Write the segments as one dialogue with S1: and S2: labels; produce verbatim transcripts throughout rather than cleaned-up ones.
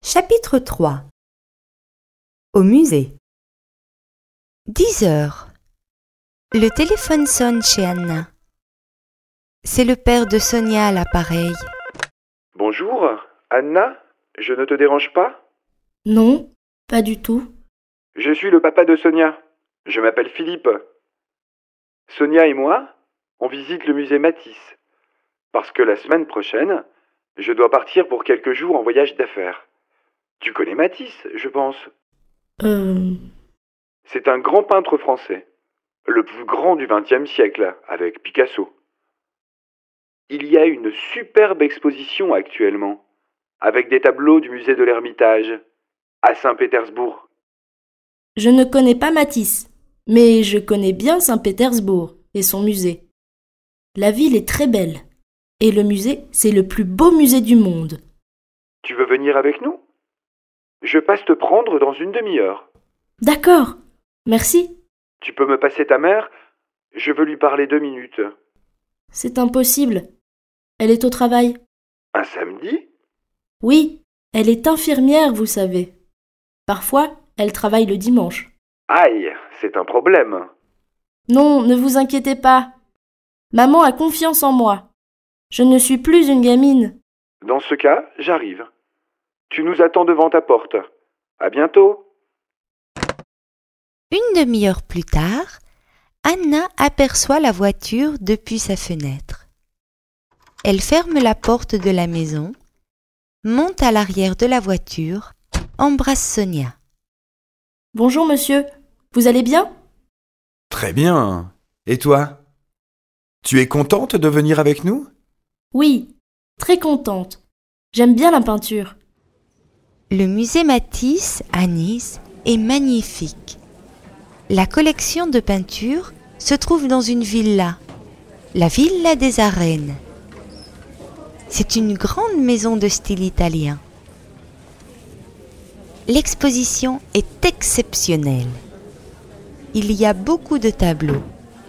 S1: Chapitre trois. Au musée. Dix heures. Le téléphone sonne chez Anna. C'est le père de Sonia à l'appareil.
S2: Bonjour, Anna, je ne te dérange pas?
S3: Non, pas du tout.
S2: Je suis le papa de Sonia. Je m'appelle Philippe. Sonia et moi, on visite le musée Matisse. Parce que la semaine prochaine, je dois partir pour quelques jours en voyage d'affaires. Tu connais Matisse, je pense.
S3: Euh...
S2: C'est un grand peintre français. Le plus grand du vingtième siècle, avec Picasso. Il y a une superbe exposition actuellement, avec des tableaux du musée de l'Ermitage, à Saint-Pétersbourg.
S3: Je ne connais pas Matisse, mais je connais bien Saint-Pétersbourg et son musée. La ville est très belle, et le musée, c'est le plus beau musée du monde.
S2: Tu veux venir avec nous? Je passe te prendre dans une demi-heure.
S3: D'accord, merci.
S2: Tu peux me passer ta mère? Je veux lui parler deux minutes.
S3: C'est impossible. Elle est au travail.
S2: Un samedi?
S3: Oui, elle est infirmière, vous savez. Parfois, elle travaille le dimanche.
S2: Aïe, c'est un problème.
S3: Non, ne vous inquiétez pas. Maman a confiance en moi. Je ne suis plus une gamine.
S2: Dans ce cas, j'arrive. Tu nous attends devant ta porte. À bientôt.
S1: Une demi-heure plus tard, Anna aperçoit la voiture depuis sa fenêtre. Elle ferme la porte de la maison, monte à l'arrière de la voiture, embrasse Sonia.
S3: Bonjour monsieur, vous allez bien?
S4: Très bien. Et toi? Tu es contente de venir avec nous?
S3: Oui, très contente. J'aime bien la peinture.
S1: Le musée Matisse à Nice est magnifique. La collection de peintures se trouve dans une villa, la Villa des Arènes. C'est une grande maison de style italien. L'exposition est exceptionnelle. Il y a beaucoup de tableaux.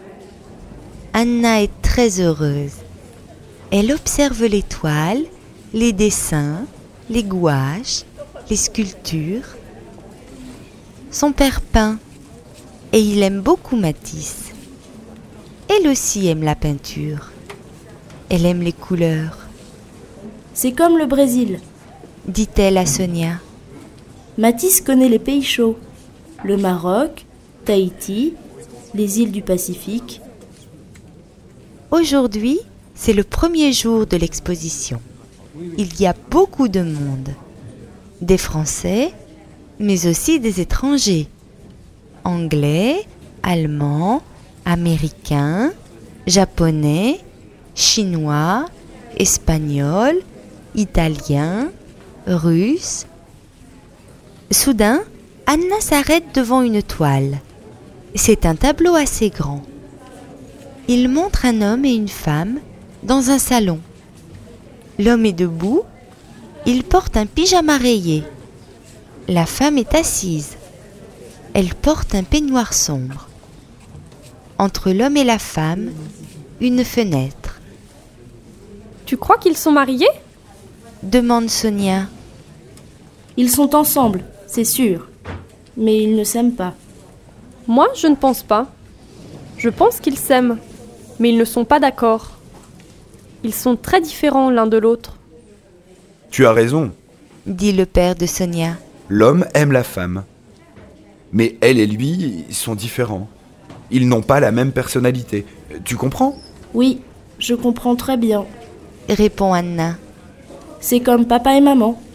S1: Anna est très heureuse. Elle observe les toiles, les dessins, les gouaches, les sculptures. Son père peint et il aime beaucoup Matisse. Elle aussi aime la peinture. Elle aime les couleurs.
S3: C'est comme le Brésil,
S1: dit-elle à Sonia.
S3: Matisse connaît les pays chauds, le Maroc, Tahiti, les îles du Pacifique.
S1: Aujourd'hui, c'est le premier jour de l'exposition. Il y a beaucoup de monde. Des Français, mais aussi des étrangers. Anglais, Allemands, Américains, Japonais, Chinois, Espagnols, Italiens, Russes. Soudain, Anna s'arrête devant une toile. C'est un tableau assez grand. Il montre un homme et une femme dans un salon. L'homme est debout, il porte un pyjama rayé. La femme est assise. Elle porte un peignoir sombre. Entre l'homme et la femme, une fenêtre.
S5: Tu crois qu'ils sont mariés?
S1: Demande Sonia.
S3: Ils sont ensemble, c'est sûr, mais ils ne s'aiment pas.
S5: Moi, je ne pense pas. Je pense qu'ils s'aiment, mais ils ne sont pas d'accord. Ils sont très différents l'un de l'autre.
S4: Tu as raison.
S1: Dit le père de Sonia.
S4: L'homme aime la femme. Mais elle et lui sont différents. Ils n'ont pas la même personnalité. Tu comprends?
S3: Oui, je comprends très bien.
S1: Répond Anna.
S3: C'est comme papa et maman.